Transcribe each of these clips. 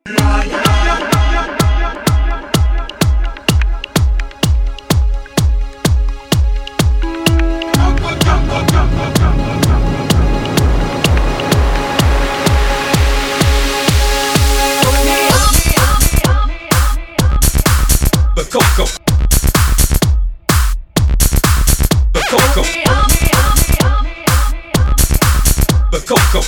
Coco, the Coco, the Coco,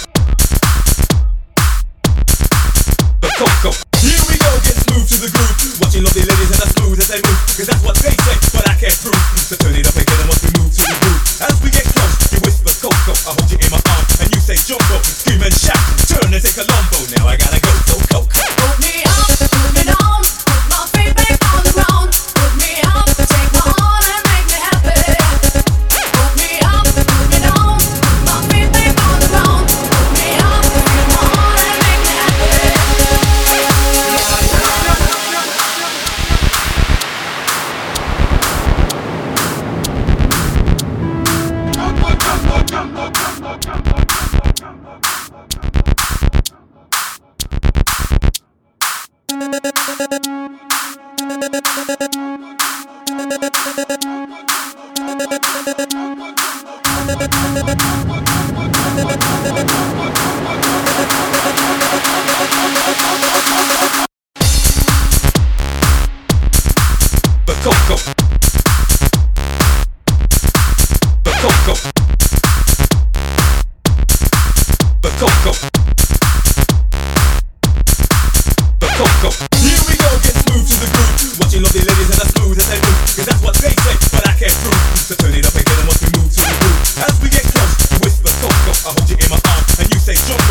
the Coco. Here we go, get smooth to the groove. Watching lovely ladies and as smooth as they move, cause that's what they say, but I can't prove. So turn it up again and once we move to the groove. As we get close, you whisper Coco, I hold you in my arm, and you say Jumbo, scream and shout, turn and take a Colombo. Now I gotta go, so Coco. Put me up, put me down, put my feet back on the ground. Put me up, take my heart and make me happy. Put me up, put me down, put my feet back on the ground. Put me up, take my heart and make me The Coco, the Coco, the Coco, the Coco. Here we go, get smooth to the groove. Watching lovely ladies and as smooth as they move, cause that's what they say, but I can't prove. So turn it up again and once we move to the groove. As we get close, you whisper Coco, I hold you in my arm, and you say jump.